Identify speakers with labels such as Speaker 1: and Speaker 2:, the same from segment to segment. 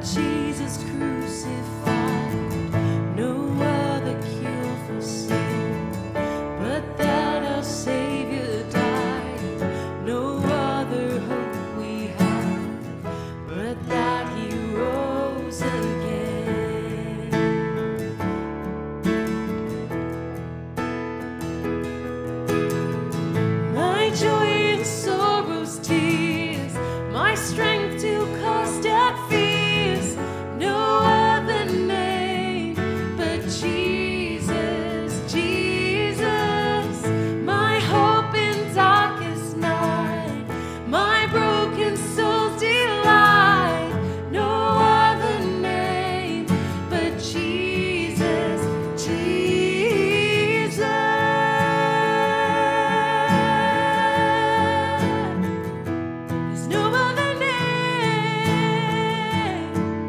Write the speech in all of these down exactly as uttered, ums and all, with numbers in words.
Speaker 1: Jesus crucified, no other cure for sin, but that our Savior died, no other hope we have, but that He rose again. My joy and sorrows, tears, my strength to cast out fears, no other name but Jesus, Jesus, my hope in darkest night, my broken soul's delight, no other name but Jesus, Jesus. There's no other name.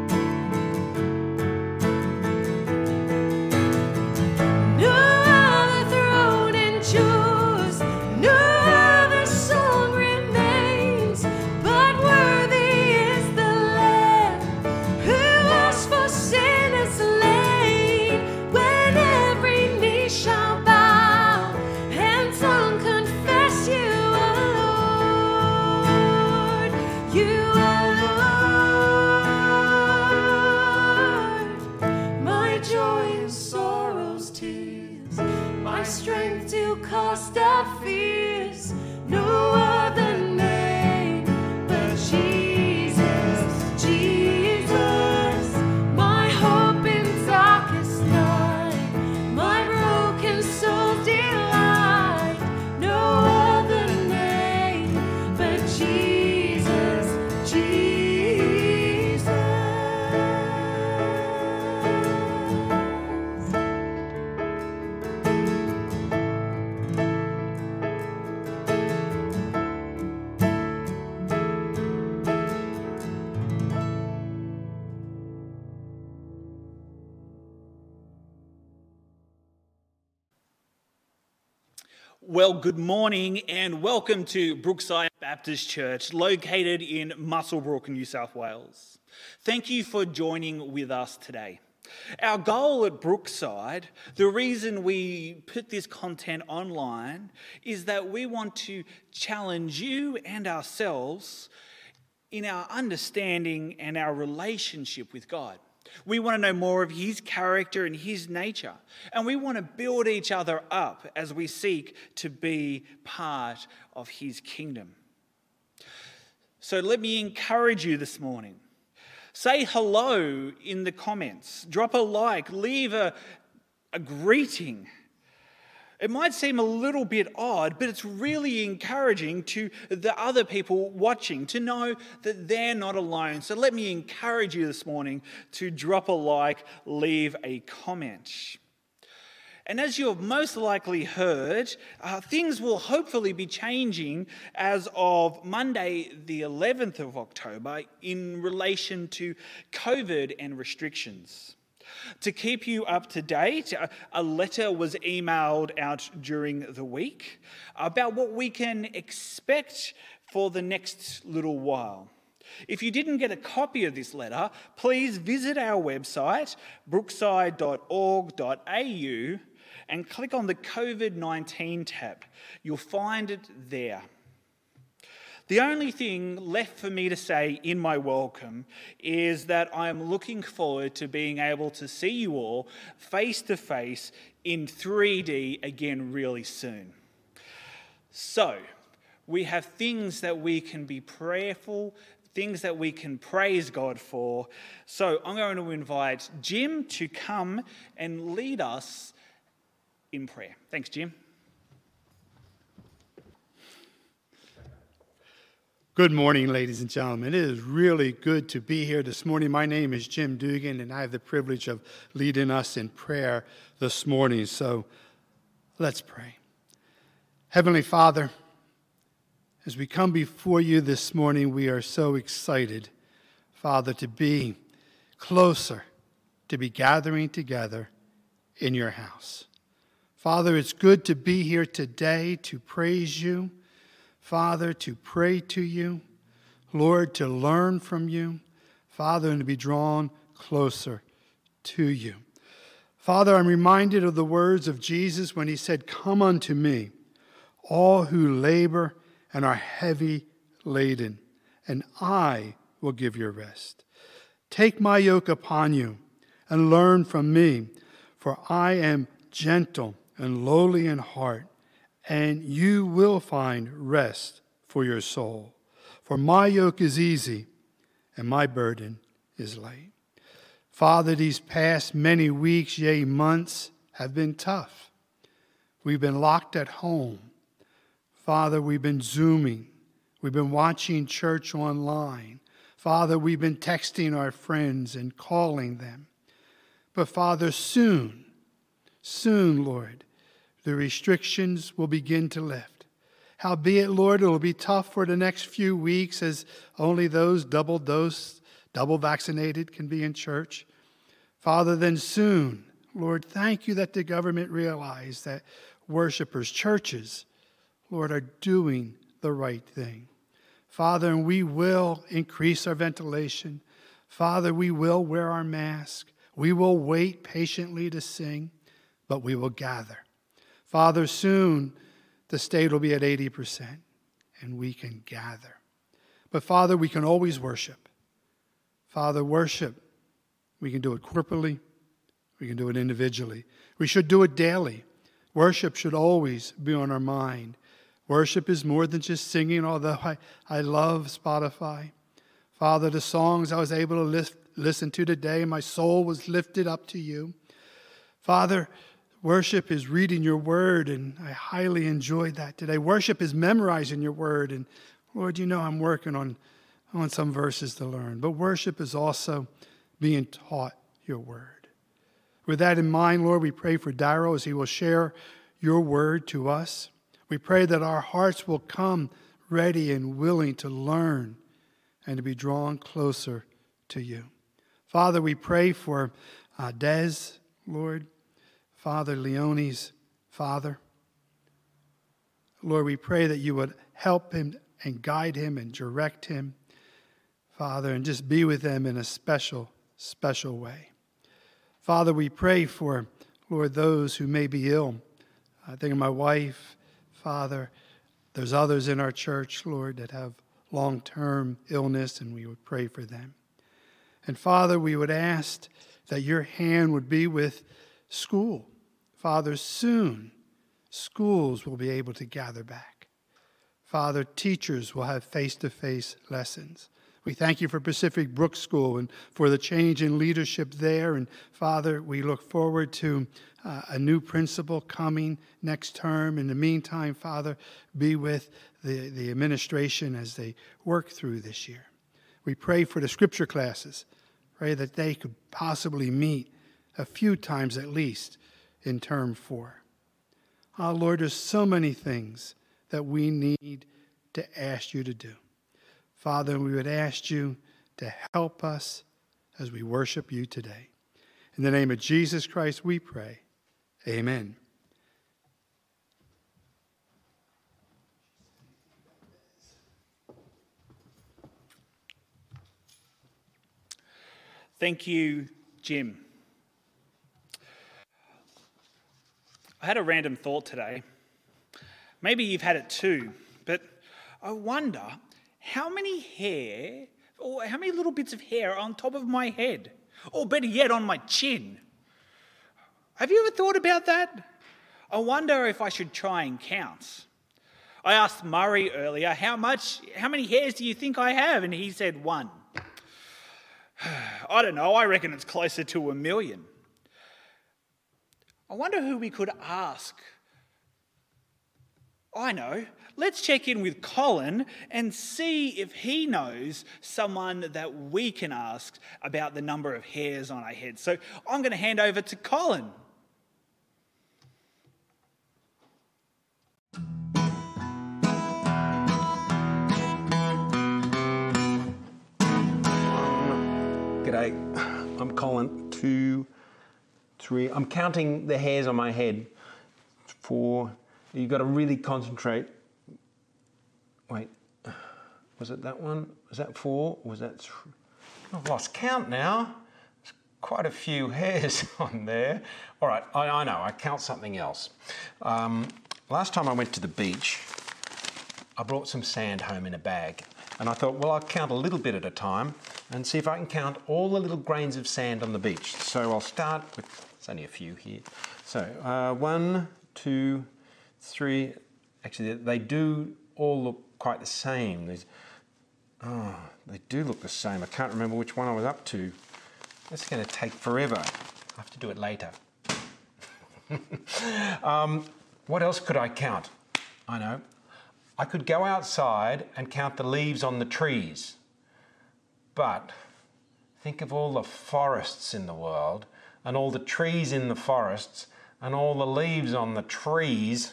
Speaker 1: No other throne endures, no other song remains, but worthy is the Lamb who was for sinners slain. When every knee shall bow and tongue confess you are Lord, you are Lord. My joy and sorrows, tears, my strength to cast out fears, no other name but Jesus, Jesus, my hope in darkest night, my broken soul's delight, no other name but Jesus, Jesus.
Speaker 2: Well, good morning and welcome to Brookside Baptist Church, located in Muswellbrook, New South Wales. Thank you for joining with us today. Our goal at Brookside, the reason we put this content online, is that we want to challenge you and ourselves in our understanding and our relationship with God. We want to know more of His character and His nature, and we want to build each other up as we seek to be part of His kingdom. So let me encourage you this morning. Say hello in the comments, drop a like, leave a, a greeting. It might seem a little bit odd, but it's really encouraging to the other people watching to know that they're not alone. So let me encourage you this morning to drop a like, leave a comment. And as you have most likely heard, uh, things will hopefully be changing as of Monday, the eleventh of October, in relation to COVID and restrictions. To keep you up to date, a letter was emailed out during the week about what we can expect for the next little while. If you didn't get a copy of this letter, please visit our website, brookside dot org dot a u, and click on the COVID nineteen tab. You'll find it there. The only thing left for me to say in my welcome is that I am looking forward to being able to see you all face to face in three D again really soon. So, we have things that we can be prayerful, things that we can praise God for. So, I'm going to invite Jim to come and lead us in prayer. Thanks, Jim.
Speaker 3: Good morning, ladies and gentlemen. It is really good to be here this morning. My name is Jim Dugan, and I have the privilege of leading us in prayer this morning. So let's pray. Heavenly Father, as we come before you this morning, we are so excited, Father, to be closer, to be gathering together in your house. Father, it's good to be here today to praise you, Father, to pray to you, Lord, to learn from you, Father, and to be drawn closer to you. Father, I'm reminded of the words of Jesus when he said, "Come unto me, all who labor and are heavy laden, and I will give you rest. Take my yoke upon you and learn from me, for I am gentle and lowly in heart, and you will find rest for your soul. For my yoke is easy and my burden is light." Father, these past many weeks, yea, months, have been tough. We've been locked at home. Father, we've been Zooming. We've been watching church online. Father, we've been texting our friends and calling them. But Father, soon, soon, Lord, the restrictions will begin to lift. Howbeit, Lord, it will be tough for the next few weeks as only those double dosed, double vaccinated can be in church. Father, then soon, Lord, thank you that the government realized that worshipers, churches, Lord, are doing the right thing. Father, and we will increase our ventilation. Father, we will wear our mask. We will wait patiently to sing, but we will gather. Father, soon the state will be at eighty percent, and we can gather. But Father, we can always worship. Father, worship, we can do it corporately. We can do it individually. We should do it daily. Worship should always be on our mind. Worship is more than just singing, although I, I love Spotify. Father, the songs I was able to lift, listen to today, my soul was lifted up to you. Father, worship is reading your word, and I highly enjoyed that today. Worship is memorizing your word, and Lord, you know I'm working on, on some verses to learn. But worship is also being taught your word. With that in mind, Lord, we pray for Daryl as he will share your word to us. We pray that our hearts will come ready and willing to learn and to be drawn closer to you. Father, we pray for uh, Des, Lord, Father Leone's father. Lord, we pray that you would help him and guide him and direct him, Father, and just be with them in a special, special way. Father, we pray for, Lord, those who may be ill. I think of my wife, Father. There's others in our church, Lord, that have long-term illness, and we would pray for them. And Father, we would ask that your hand would be with school. Father, soon schools will be able to gather back. Father, teachers will have face-to-face lessons. We thank you for Pacific Brook School and for the change in leadership there. And Father, we look forward to uh, a new principal coming next term. In the meantime, Father, be with the, the administration as they work through this year. We pray for the scripture classes. Pray that they could possibly meet a few times at least in term four. Oh, Lord, there's so many things that we need to ask you to do. Father, we would ask you to help us as we worship you today. In the name of Jesus Christ, we pray. Amen.
Speaker 2: Thank you, Jim. I had a random thought today. Maybe you've had it too, but I wonder how many hair, or how many little bits of hair are on top of my head, or better yet, on my chin. Have you ever thought about that? I wonder if I should try and count. I asked Murray earlier, how much, how many hairs do you think I have? And he said one. I don't know, I reckon it's closer to a million. I wonder who we could ask. I know. Let's check in with Colin and see if he knows someone that we can ask about the number of hairs on our heads. So I'm going to hand over to Colin.
Speaker 4: G'day, I'm Colin. Two, three. I'm counting the hairs on my head. Four. You've got to really concentrate. Wait, was it that one? Was that four? Was that three? I've lost count now. There's quite a few hairs on there. All right, I, I know, I count something else. Um, last time I went to the beach, I brought some sand home in a bag. And I thought, well, I'll count a little bit at a time and see if I can count all the little grains of sand on the beach. So I'll start with, there's only a few here. So uh, one, two, three. Actually, they do all look quite the same. There's, oh, they do look the same. I can't remember which one I was up to. That's going to take forever. I have to do it later. um, what else could I count? I know. I could go outside and count the leaves on the trees. But think of all the forests in the world and all the trees in the forests and all the leaves on the trees.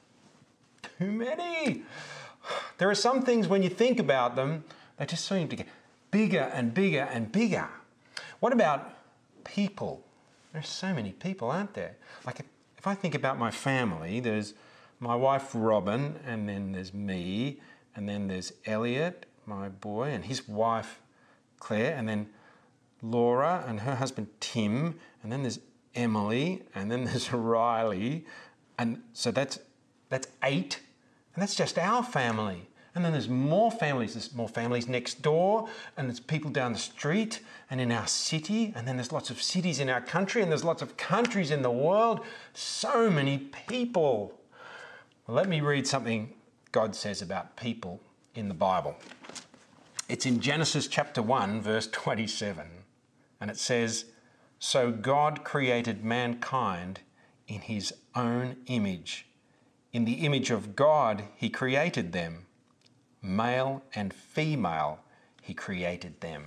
Speaker 4: Too many. There are some things when you think about them, they just seem to get bigger and bigger and bigger. What about people? There's so many people, aren't there? Like if, if I think about my family, there's my wife Robin, and then there's me, and then there's Elliot, my boy, and his wife Claire, and then Laura and her husband Tim, and then there's Emily, and then there's Riley, and so that's that's eight, and that's just our family. And then there's more families, there's more families next door, and there's people down the street and in our city, and then there's lots of cities in our country, and there's lots of countries in the world. So many people. Well, let me read something God says about people in the Bible. It's in Genesis chapter one, verse twenty-seven, and it says, "So God created mankind in his own image. In the image of God, he created them. Male and female, he created them."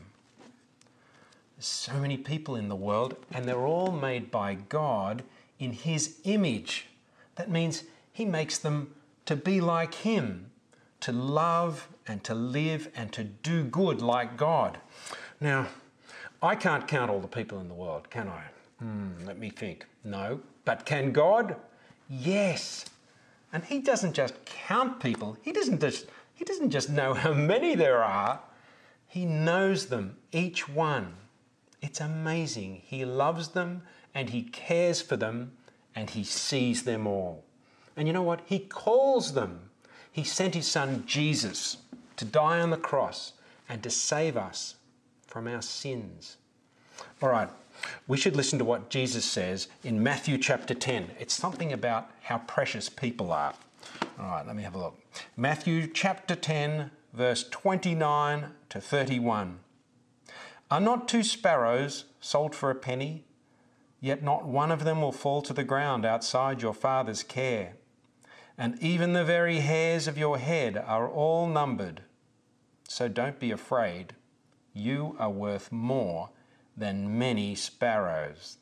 Speaker 4: There's so many people in the world, and they're all made by God in his image. That means he makes them to be like him, to love and to live and to do good like God. Now, I can't count all the people in the world, can I? Hmm, let me think. No. But can God? Yes. And he doesn't just count people. He doesn't just, he doesn't just know how many there are. He knows them, each one. It's amazing. He loves them and he cares for them and he sees them all. And you know what? He calls them. He sent his son Jesus to die on the cross and to save us from our sins. All right, we should listen to what Jesus says in Matthew chapter ten. It's something about how precious people are. All right, let me have a look. Matthew chapter ten, verse twenty-nine to thirty-one. "Are not two sparrows sold for a penny? Yet not one of them will fall to the ground outside your Father's care. And even the very hairs of your head are all numbered. So don't be afraid. You are worth more than many sparrows."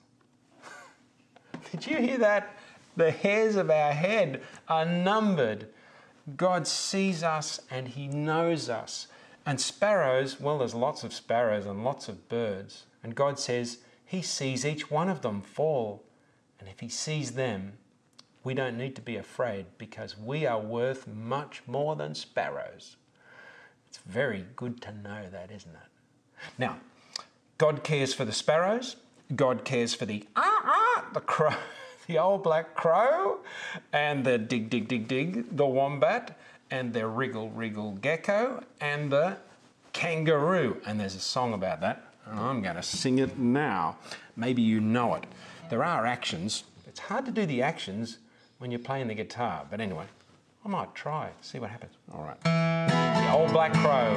Speaker 4: Did you hear that? The hairs of our head are numbered. God sees us and he knows us. And sparrows, well, there's lots of sparrows and lots of birds. And God says he sees each one of them fall. And if he sees them, we don't need to be afraid because we are worth much more than sparrows. It's very good to know that, isn't it? Now, God cares for the sparrows. God cares for the ah ah, the crow, the old black crow, and the dig dig dig dig, the wombat, and the wriggle wriggle gecko, and the kangaroo. And there's a song about that. And I'm going to sing it now. Maybe you know it. There are actions. It's hard to do the actions when you're playing the guitar. But anyway, I might try, see what happens. All right. The old black crow.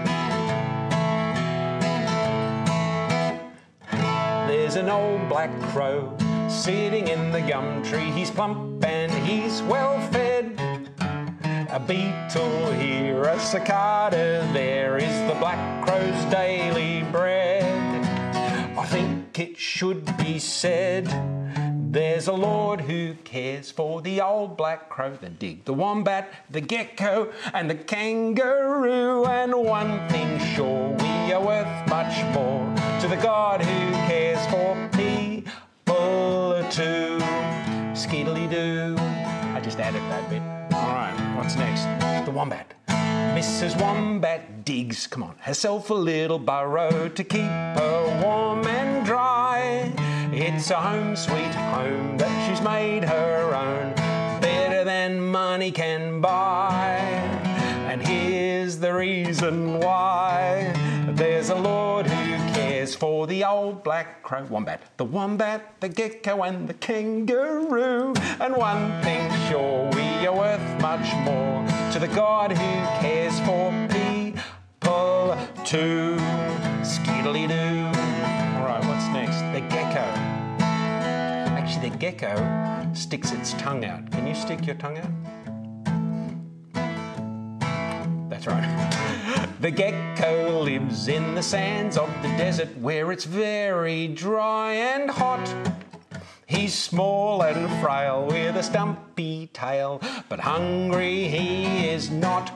Speaker 4: There's an old black crow sitting in the gum tree. He's plump and he's well fed. A beetle here, a cicada there is the black crow's daily bread. I think it should be said, there's a Lord who cares for the old black crow, the dig, the wombat, the gecko, and the kangaroo. And one thing sure, we are worth much more to the God who cares for people too. Skiddly-doo. I just added that bit. All right, what's next? The wombat. Missus Wombat digs, come on, herself a little burrow to keep her warm and dry. It's a home sweet home that she's made her own, better than money can buy. And here's the reason why. There's a Lord who cares for the old black crow wombat, the wombat, the gecko and the kangaroo. And one thing sure, we are worth much more to the God who cares for people too. Skiddly-doo. All right, what's next? The gecko. Actually, the gecko sticks its tongue out. Can you stick your tongue out? That's right. The gecko lives in the sands of the desert where it's very dry and hot. He's small and frail with a stumpy tail, but hungry he is not.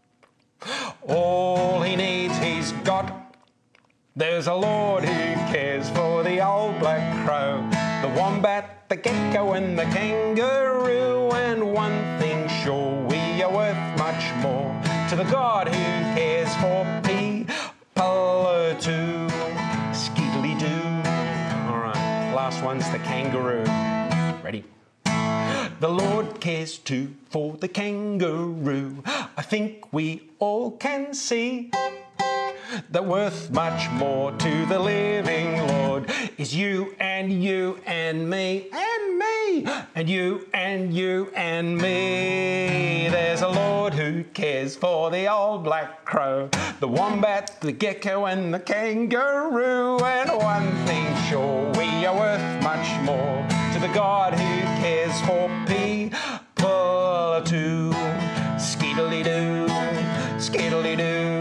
Speaker 4: All he needs he's got. There's a Lord who cares for the old black crow, the wombat, the gecko and the kangaroo. And one thing sure, we are worth much more to the God who cares for people too. Skiddly-doo. All right, last one's the kangaroo. Ready? The Lord cares too for the kangaroo. I think we all can see that worth much more to the living Lord is you and you and me and me and you and you and me. There's a Lord who cares for the old black crow, the wombat, the gecko and the kangaroo. And one thing sure, we are worth much more to the God who cares for people too. Skiddly-doo, skiddly-doo.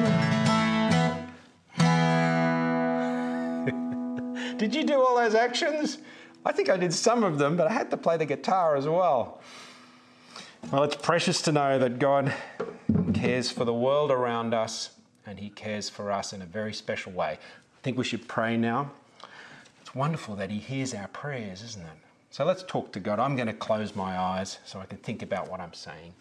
Speaker 4: Did you do all those actions? I think I did some of them, but I had to play the guitar as well. Well, it's precious to know that God cares for the world around us and he cares for us in a very special way. I think we should pray now. It's wonderful that he hears our prayers, isn't it? So let's talk to God. I'm going to close my eyes so I can think about what I'm saying.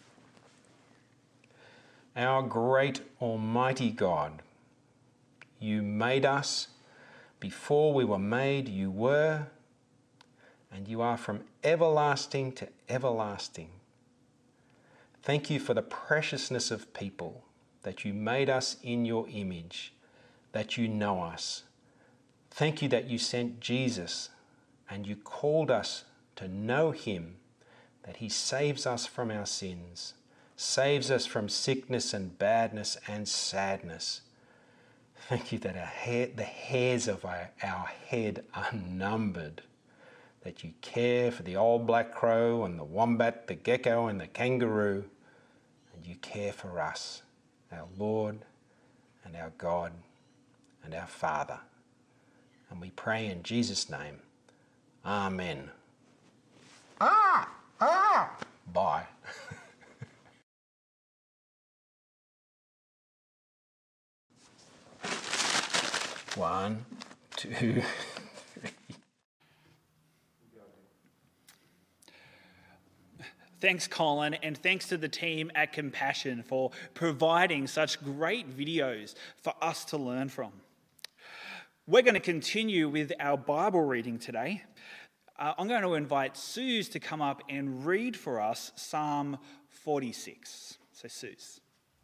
Speaker 4: Our great almighty God, you made us. Before we were made, you were, and you are from everlasting to everlasting. Thank you for the preciousness of people, that you made us in your image, that you know us. Thank you that you sent Jesus and you called us to know him, that he saves us from our sins, saves us from sickness and badness and sadness. Thank you that our hair, the hairs of our, our head are numbered, that you care for the old black crow and the wombat, the gecko and the kangaroo, and you care for us, our Lord and our God and our Father. And we pray in Jesus' name. Amen. Ah! Ah! Bye. One, two, three.
Speaker 2: Thanks, Colin, and thanks to the team at Compassion for providing such great videos for us to learn from. We're going to continue with our Bible reading today. Uh, I'm going to invite Suze to come up and read for us Psalm forty-six. So, Suze.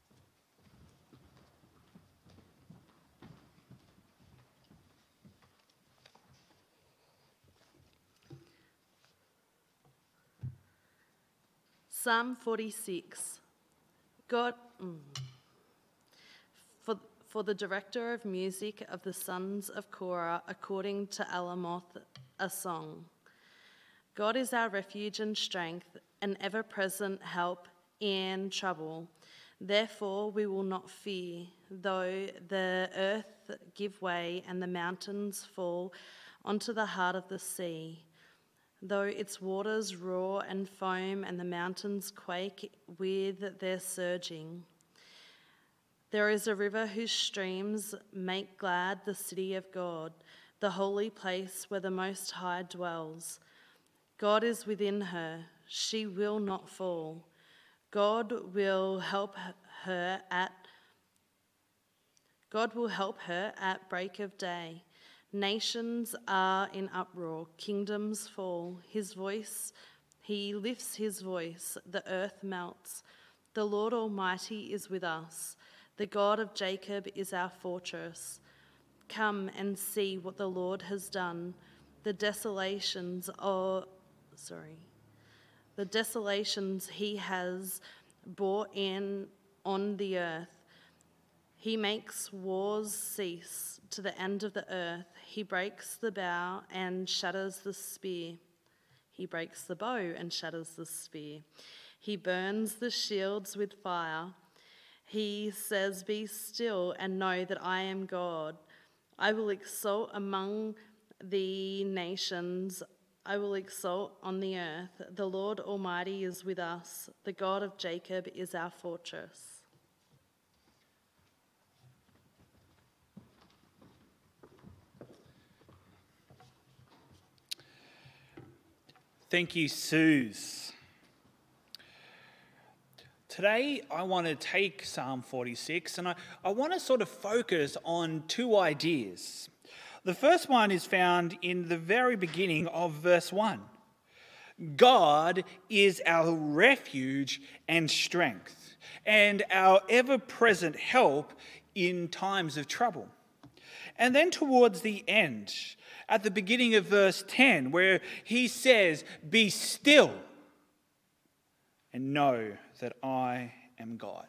Speaker 1: Psalm forty-six. God, mm, for, for the director of music of the sons of Korah, according to Alamoth, a song. God is our refuge and strength, an ever-present help in trouble. Therefore we will not fear, though the earth give way and the mountains fall onto the heart of the sea. Though its waters roar and foam and the mountains quake with their surging. There is a river whose streams make glad the city of God, the holy place where the Most High dwells. God is within her, she will not fall. God will help her at God will help her at break of day. Nations are in uproar, kingdoms fall. His voice, he lifts his voice, the earth melts. The Lord Almighty is with us. The God of Jacob is our fortress. Come and see what the Lord has done. The desolations of, sorry, the desolations he has brought in on the earth. He makes wars cease to the end of the earth. He breaks the bow and shatters the spear. He breaks the bow and shatters the spear. He burns the shields with fire. He says, "Be still and know that I am God. I will exalt among the nations. I will exalt on the earth. The Lord Almighty is with us. The God of Jacob is our fortress."
Speaker 2: Thank you, Suze. Today, I want to take Psalm forty-six and I, I want to sort of focus on two ideas. The first one is found in the very beginning of verse one. God is our refuge and strength and our ever-present help in times of trouble. And then towards the end, at the beginning of verse ten, where he says, "Be still and know that I am God."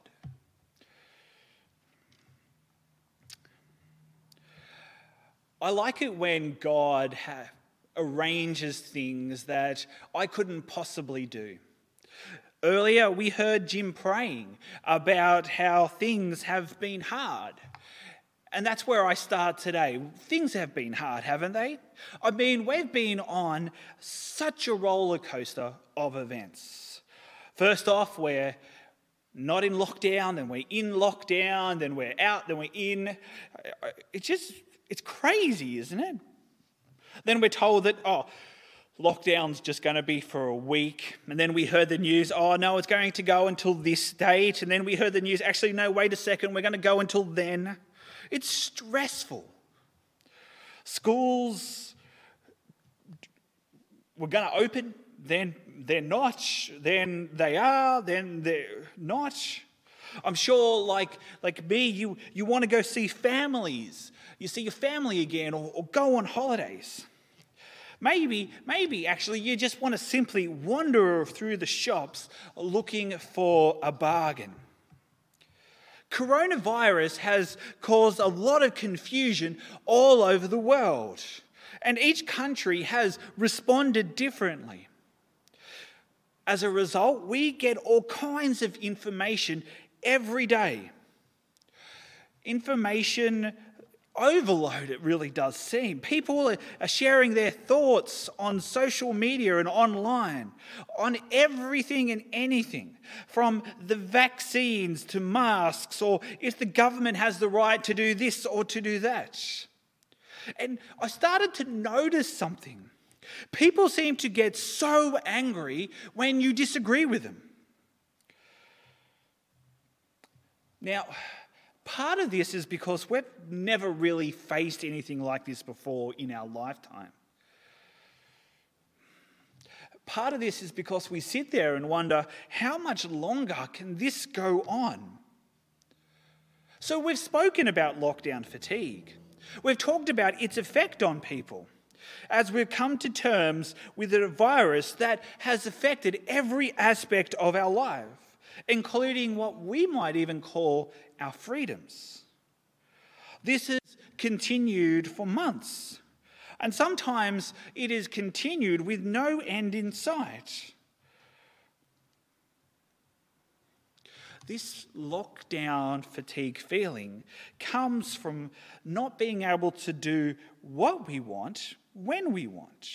Speaker 2: I like it when God ha- arranges things that I couldn't possibly do. Earlier, we heard Jim praying about how things have been hard. And that's where I start today. Things have been hard, haven't they? I mean, we've been on such a roller coaster of events. First off, we're not in lockdown, then we're in lockdown, then we're out, then we're in. It's just, it's crazy, isn't it? Then we're told that, oh, lockdown's just going to be for a week. And then we heard the news, oh, no, it's going to go until this date. And then we heard the news, actually, no, wait a second, we're going to go until then. It's stressful. Schools were going to open, then they're not, then they are, then they're not. I'm sure, like, like me, you, you want to go see families. You see your family again or, or go on holidays. Maybe, maybe actually you just want to simply wander through the shops looking for a bargain. Coronavirus has caused a lot of confusion all over the world, and each country has responded differently. As a result, we get all kinds of information every day. Information overload, it really does seem. People are sharing their thoughts on social media and online, on everything and anything, from the vaccines to masks, or if the government has the right to do this or to do that. And I started to notice something. People seem to get so angry when you disagree with them. Now, part of this is because we've never really faced anything like this before in our lifetime. Part of this is because we sit there and wonder, how much longer can this go on? So we've spoken about lockdown fatigue. We've talked about its effect on people as we've come to terms with a virus that has affected every aspect of our life, including what we might even call our freedoms. This has continued for months, and sometimes it is continued with no end in sight. This lockdown fatigue feeling comes from not being able to do what we want when we want.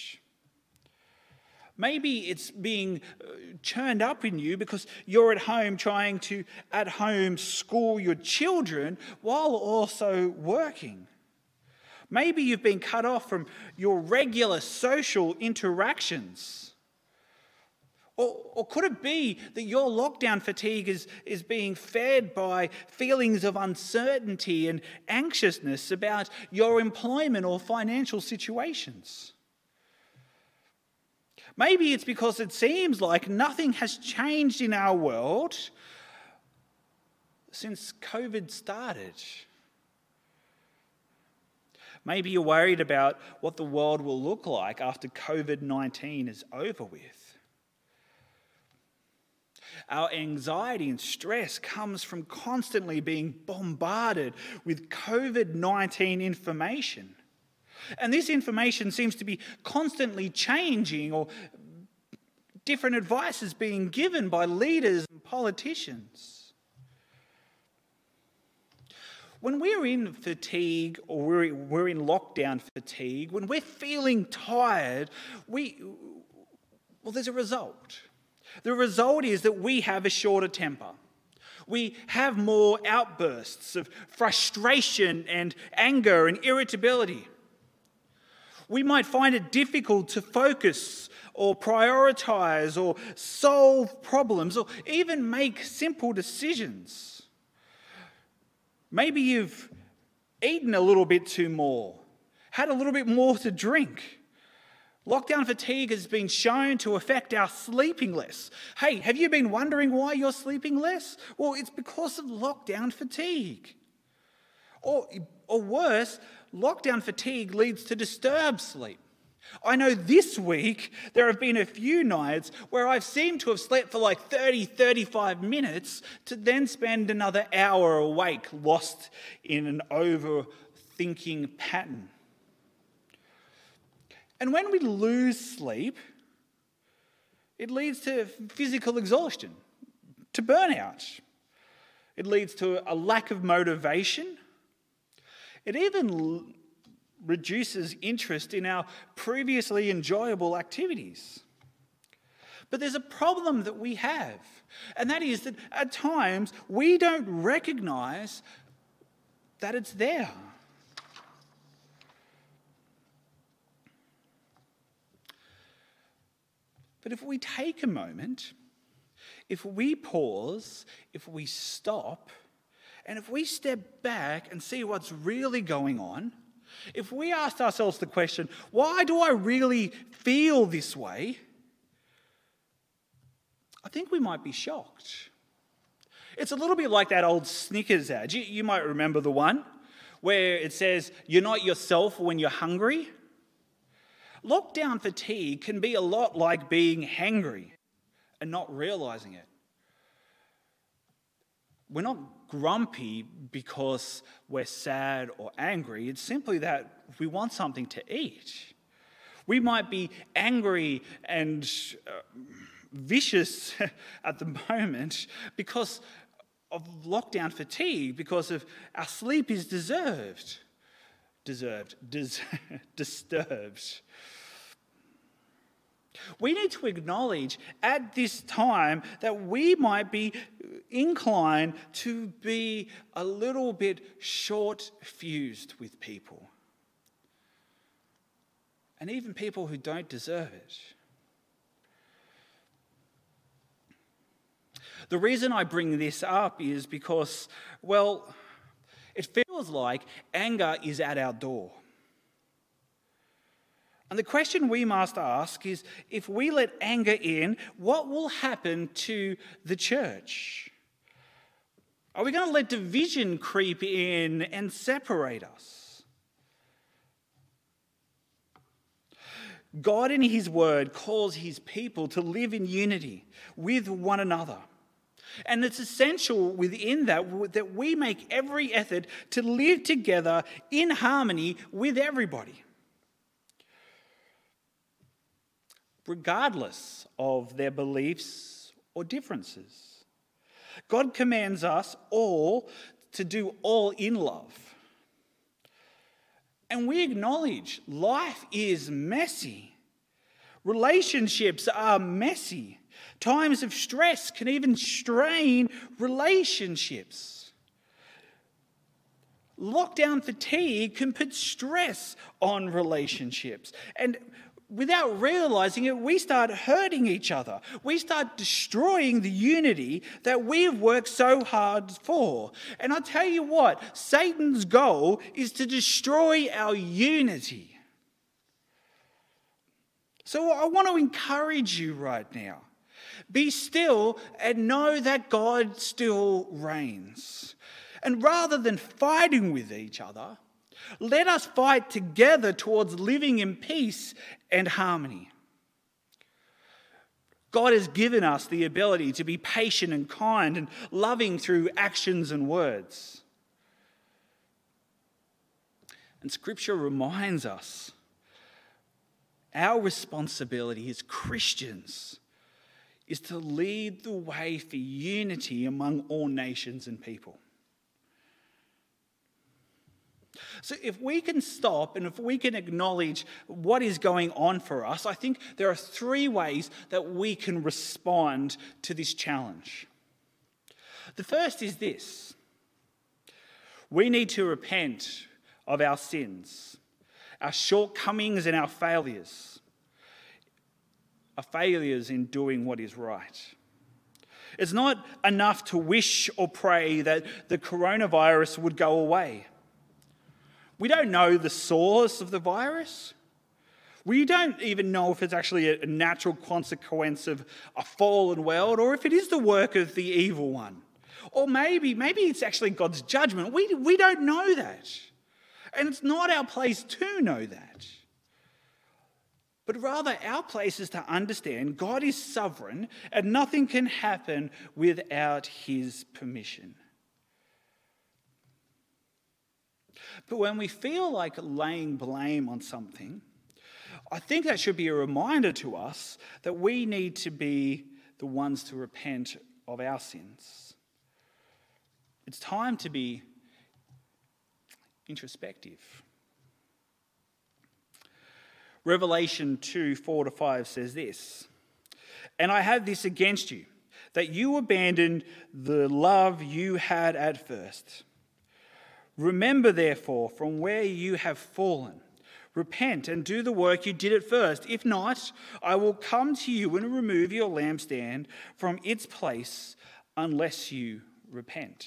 Speaker 2: Maybe it's being churned up in you because you're at home trying to at home school your children while also working. Maybe you've been cut off from your regular social interactions. Or, or could it be that your lockdown fatigue is, is being fed by feelings of uncertainty and anxiousness about your employment or financial situations? Maybe it's because it seems like nothing has changed in our world since COVID started. Maybe you're worried about what the world will look like after COVID nineteen is over with. Our anxiety and stress comes from constantly being bombarded with COVID nineteen information. And this information seems to be constantly changing, or different advice is being given by leaders and politicians. When we're in fatigue, or we're, we're in lockdown fatigue, when we're feeling tired, we, well, there's a result. The result is that we have a shorter temper. We have more outbursts of frustration and anger and irritability. We might find it difficult to focus or prioritize or solve problems or even make simple decisions. Maybe you've eaten a little bit too more, had a little bit more to drink. Lockdown fatigue has been shown to affect our sleeping less. Hey, have you been wondering why you're sleeping less? Well, it's because of lockdown fatigue. Or, or worse, lockdown fatigue leads to disturbed sleep. I know this week there have been a few nights where I've seemed to have slept for like thirty, thirty-five minutes to then spend another hour awake, lost in an overthinking pattern. And when we lose sleep, it leads to physical exhaustion, to burnout. It leads to a lack of motivation. It even l- reduces interest in our previously enjoyable activities. But there's a problem that we have, and that is that at times we don't recognize that it's there. But if we take a moment, if we pause, if we stop, and if we step back and see what's really going on, if we ask ourselves the question, why do I really feel this way? I think we might be shocked. It's a little bit like that old Snickers ad. You, you might remember the one where it says, "You're not yourself when you're hungry." Lockdown fatigue can be a lot like being hangry and not realizing it. We're not grumpy because we're sad or angry. It's simply that we want something to eat. We might be angry and uh, vicious at the moment because of lockdown fatigue, because of our sleep is deserved. Deserved. Dis- disturbed. We need to acknowledge at this time that we might be inclined to be a little bit short-fused with people. And even people who don't deserve it. The reason I bring this up is because, well, it feels like anger is at our door. And the question we must ask is, if we let anger in, what will happen to the church? Are we going to let division creep in and separate us? God in his word calls his people to live in unity with one another. And it's essential within that that we make every effort to live together in harmony with everybody, regardless of their beliefs or differences. God commands us all to do all in love. And we acknowledge life is messy. Relationships are messy. Times of stress can even strain relationships. Lockdown fatigue can put stress on relationships. And without realizing it, we start hurting each other. We start destroying the unity that we have worked so hard for. And I tell you what, Satan's goal is to destroy our unity. So I want to encourage you right now. Be still and know that God still reigns. And rather than fighting with each other, let us fight together towards living in peace and harmony. God has given us the ability to be patient and kind and loving through actions and words. And Scripture reminds us our responsibility as Christians is to lead the way for unity among all nations and people. So if we can stop and if we can acknowledge what is going on for us, I think there are three ways that we can respond to this challenge. The first is this: we need to repent of our sins, our shortcomings and our failures, our failures in doing what is right. It's not enough to wish or pray that the coronavirus would go away. We don't know the source of the virus. We don't even know if it's actually a natural consequence of a fallen world or if it is the work of the evil one. Or maybe, maybe it's actually God's judgment. We, we don't know that. And it's not our place to know that. But rather, our place is to understand God is sovereign and nothing can happen without his permission. But when we feel like laying blame on something, I think that should be a reminder to us that we need to be the ones to repent of our sins. It's time to be introspective. Revelation two, four to five says this: "And I have this against you, that you abandoned the love you had at first. Remember, therefore, from where you have fallen. Repent and do the work you did at first. If not, I will come to you and remove your lampstand from its place unless you repent."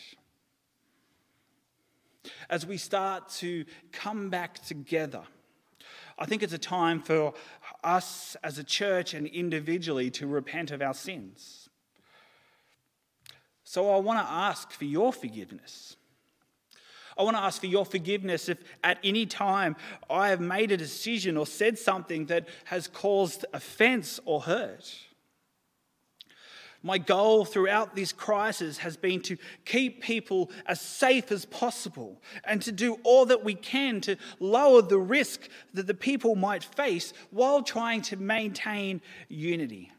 Speaker 2: As we start to come back together, I think it's a time for us as a church and individually to repent of our sins. So I want to ask for your forgiveness. I want to ask for your forgiveness if at any time I have made a decision or said something that has caused offense or hurt. My goal throughout this crisis has been to keep people as safe as possible and to do all that we can to lower the risk that the people might face while trying to maintain unity.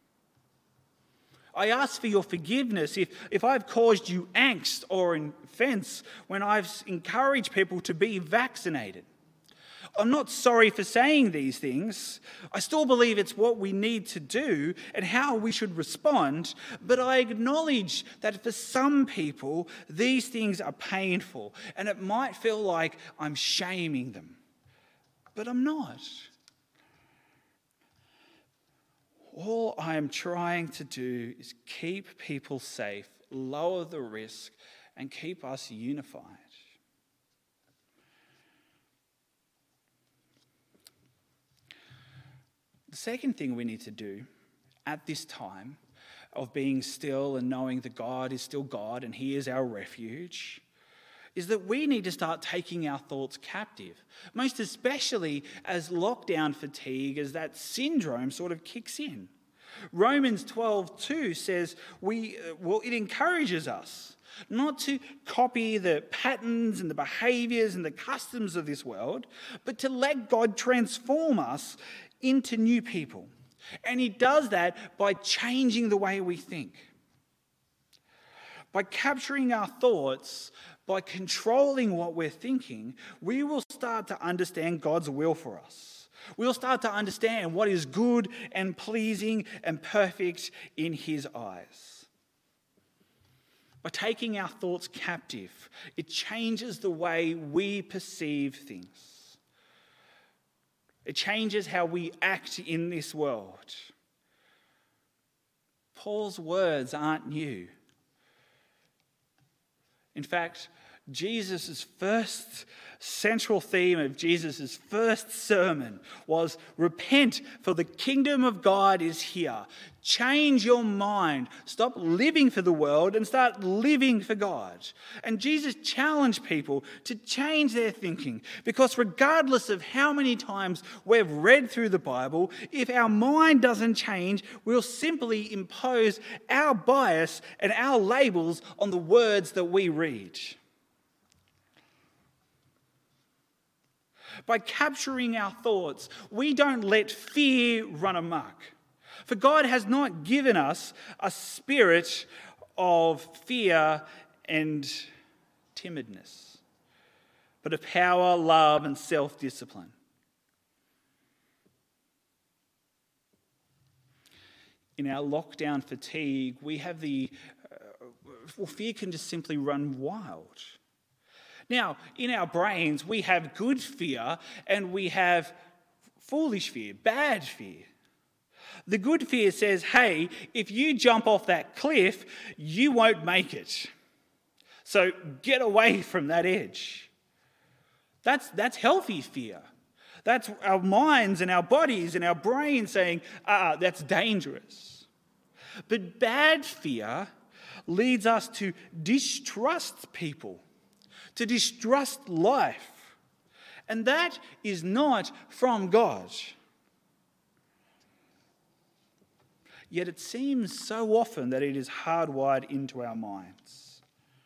Speaker 2: I ask for your forgiveness if, if I've caused you angst or offense when I've encouraged people to be vaccinated. I'm not sorry for saying these things. I still believe it's what we need to do and how we should respond, but I acknowledge that for some people, these things are painful and it might feel like I'm shaming them, but I'm not. All I am trying to do is keep people safe, lower the risk, and keep us unified. The second thing we need to do at this time of being still and knowing that God is still God and he is our refuge is that we need to start taking our thoughts captive, most especially as lockdown fatigue, as that syndrome sort of kicks in. Romans twelve two says, we well, it encourages us not to copy the patterns and the behaviours and the customs of this world, but to let God transform us into new people. And he does that by changing the way we think. By capturing our thoughts, by controlling what we're thinking, we will start to understand God's will for us. We'll start to understand what is good and pleasing and perfect in his eyes. By taking our thoughts captive, it changes the way we perceive things. It changes how we act in this world. Paul's words aren't new. In fact, Jesus' first central theme of Jesus' first sermon was repent, for the kingdom of God is here. Change your mind. Stop living for the world and start living for God. And Jesus challenged people to change their thinking, because regardless of how many times we've read through the Bible, if our mind doesn't change, we'll simply impose our bias and our labels on the words that we read. By capturing our thoughts, we don't let fear run amok. For God has not given us a spirit of fear and timidness, but of power, love, and self-discipline. In our lockdown fatigue, we have the, uh, well, fear can just simply run wild. Now, in our brains, we have good fear and we have foolish fear, bad fear. The good fear says, hey, if you jump off that cliff, you won't make it. So get away from that edge. That's, that's healthy fear. That's our minds and our bodies and our brains saying, ah, that's dangerous. But bad fear leads us to distrust people, to distrust life. And that is not from God. Yet it seems so often that it is hardwired into our minds.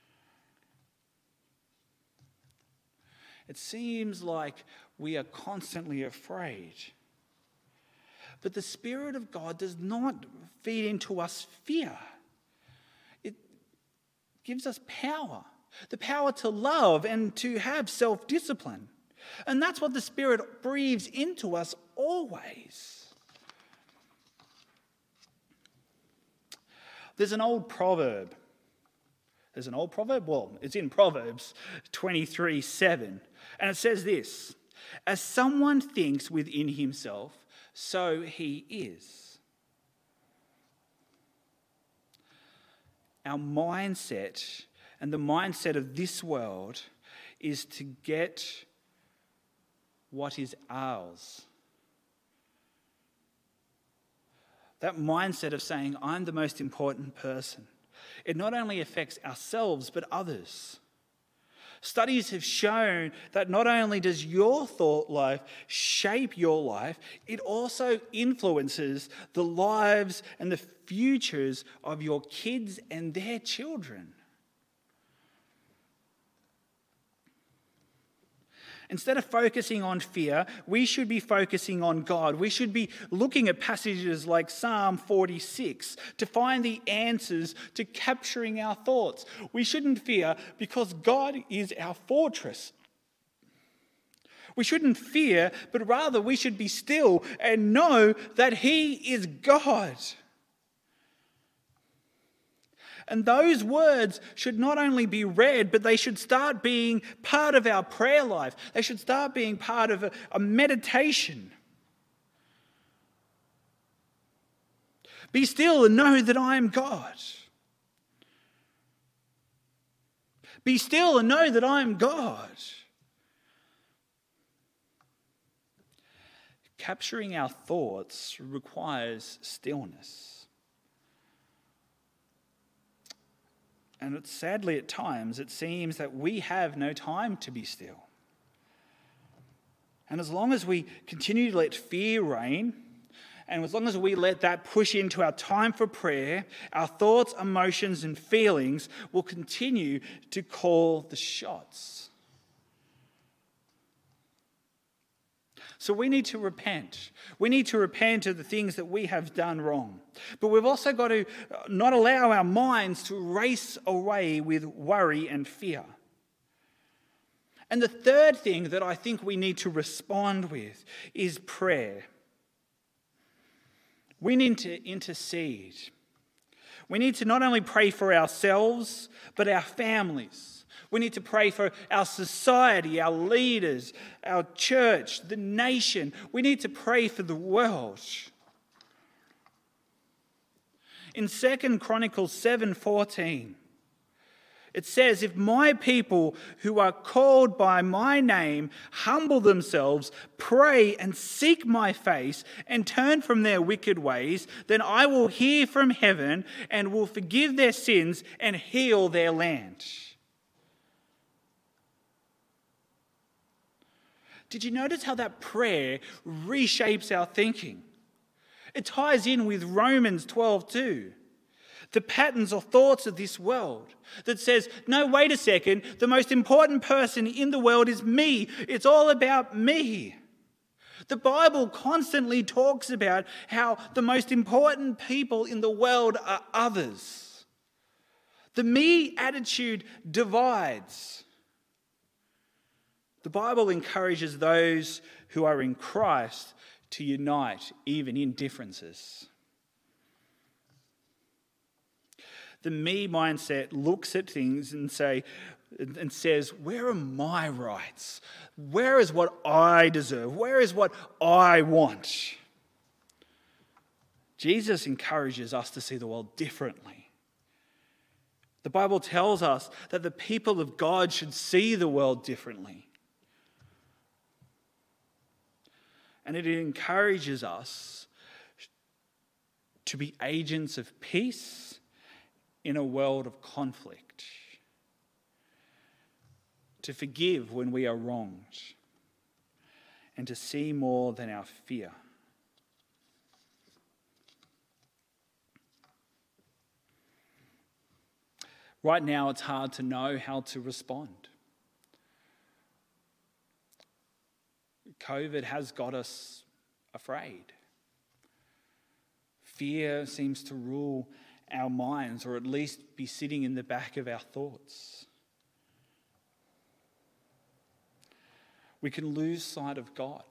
Speaker 2: It seems like we are constantly afraid. But the Spirit of God does not feed into us fear. It gives us power. The power to love and to have self-discipline. And that's what the Spirit breathes into us always. There's an old proverb. There's an old proverb? Well, it's in Proverbs twenty-three seven. And it says this: as someone thinks within himself, so he is. Our mindset and the mindset of this world is to get what is ours. That mindset of saying, I'm the most important person, it not only affects ourselves, but others. Studies have shown that not only does your thought life shape your life, it also influences the lives and the futures of your kids and their children. Instead of focusing on fear, we should be focusing on God. We should be looking at passages like Psalm forty-six to find the answers to capturing our thoughts. We shouldn't fear because God is our fortress. We shouldn't fear, but rather we should be still and know that He is God. And those words should not only be read, but they should start being part of our prayer life. They should start being part of a, a meditation. Be still and know that I am God. Be still and know that I am God. Capturing our thoughts requires stillness. And it, sadly, at times, it seems that we have no time to be still. And as long as we continue to let fear reign, and as long as we let that push into our time for prayer, our thoughts, emotions, and feelings will continue to call the shots. So we need to repent. We need to repent of the things that we have done wrong. But we've also got to not allow our minds to race away with worry and fear. And the third thing that I think we need to respond with is prayer. We need to intercede. We need to not only pray for ourselves, but our families. We need to pray for our society, our leaders, our church, the nation. We need to pray for the world. In Second Chronicles seven fourteen, it says, if my people who are called by my name humble themselves, pray and seek my face and turn from their wicked ways, then I will hear from heaven and will forgive their sins and heal their land. Did you notice how that prayer reshapes our thinking? It ties in with Romans twelve two. The patterns or thoughts of this world that says, no, wait a second, the most important person in the world is me. It's all about me. The Bible constantly talks about how the most important people in the world are others. The me attitude divides. The Bible encourages those who are in Christ to unite even in differences. The me mindset looks at things and say and says, where are my rights? Where is what I deserve? Where is what I want? Jesus encourages us to see the world differently. The Bible tells us that the people of God should see the world differently. And it encourages us to be agents of peace in a world of conflict, to forgive when we are wronged, and to see more than our fear. Right now, it's hard to know how to respond. COVID has got us afraid. Fear seems to rule our minds, or at least be sitting in the back of our thoughts. We can lose sight of God.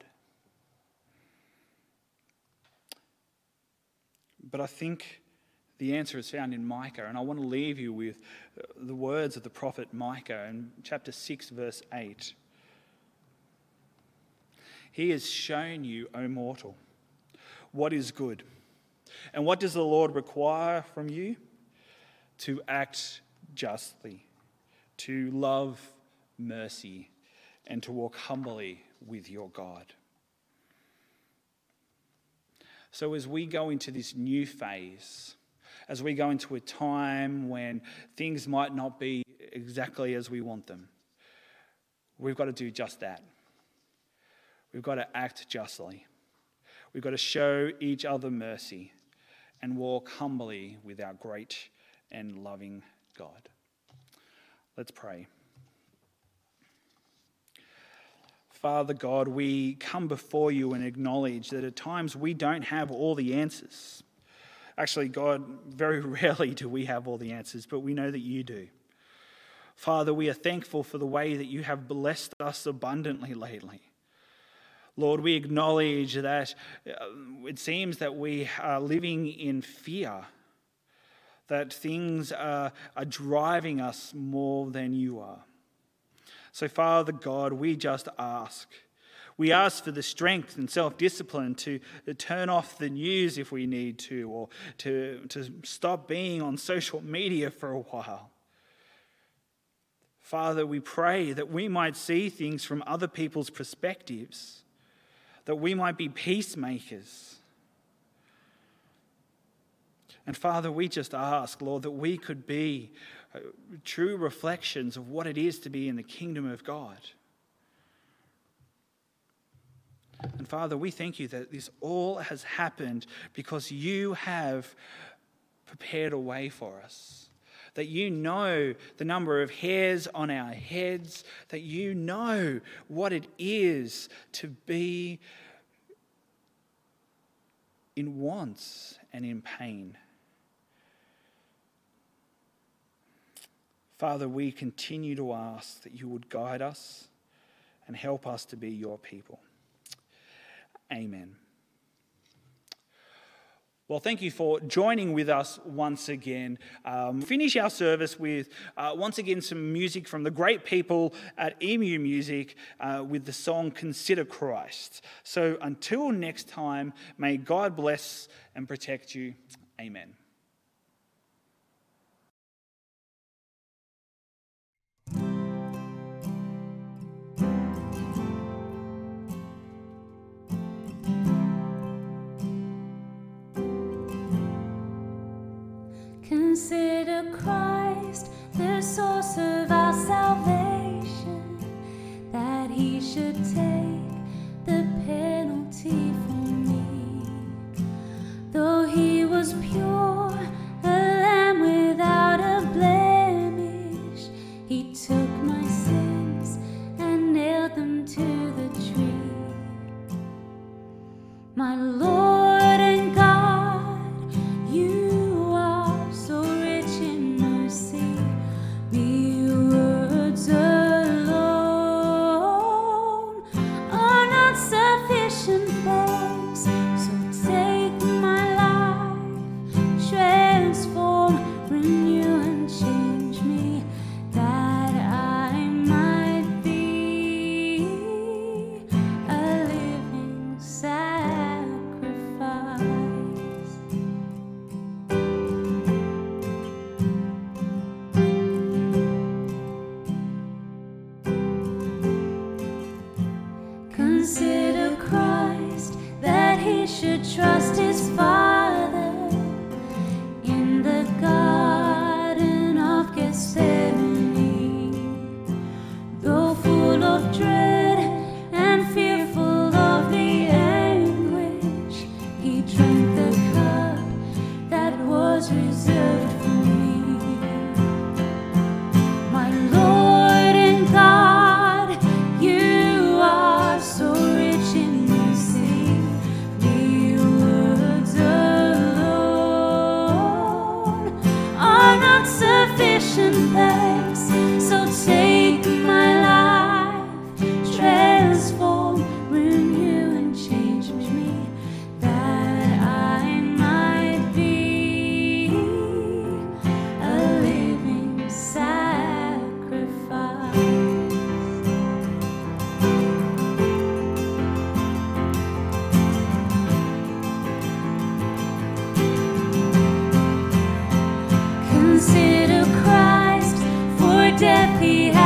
Speaker 2: But I think the answer is found in Micah, and I want to leave you with the words of the prophet Micah in chapter six, verse eight. He has shown you, O mortal, what is good. And what does the Lord require from you? To act justly, to love mercy, and to walk humbly with your God. So as we go into this new phase, as we go into a time when things might not be exactly as we want them, we've got to do just that. We've got to act justly. We've got to show each other mercy and walk humbly with our great and loving God. Let's pray. Father God, we come before you and acknowledge that at times we don't have all the answers. Actually, God, very rarely do we have all the answers, but we know that you do. Father, we are thankful for the way that you have blessed us abundantly lately. Lord, we acknowledge that it seems that we are living in fear, that things are, are driving us more than you are. So, Father God, we just ask. We ask for the strength and self-discipline to, to turn off the news if we need to, or to, to stop being on social media for a while. Father, we pray that we might see things from other people's perspectives, that we might be peacemakers. And Father, we just ask, Lord, that we could be true reflections of what it is to be in the kingdom of God. And Father, we thank you that this all has happened because you have prepared a way for us. That you know the number of hairs on our heads, that you know what it is to be in wants and in pain. Father, we continue to ask that you would guide us and help us to be your people. Amen. Well, thank you for joining with us once again. Um, finish our service with, uh, once again, some music from the great people at Emu Music uh, with the song Consider Christ. So until next time, may God bless and protect you. Amen.
Speaker 5: Consider Christ the source of our salvation, that he should take the penalty for me. Though he was pure, a lamb without a blemish, he took my sins and nailed them to the tree. My Lord and God, you so rich in mercy, mere words alone are not sufficient thanks. So take my life, transform, renew and change me, that I might be a living sacrifice. Consider Christ, that he should trust his Father in the Garden of Gethsemane. Though full of dread and fearful of the anguish, he drank the cup that was reserved for me. My Lord and God, you are so rich in mercy, mere words alone are not sufficient thanks. So take my life, transform, renew and change me, that I might be a living sacrifice. Consider Christ, for death he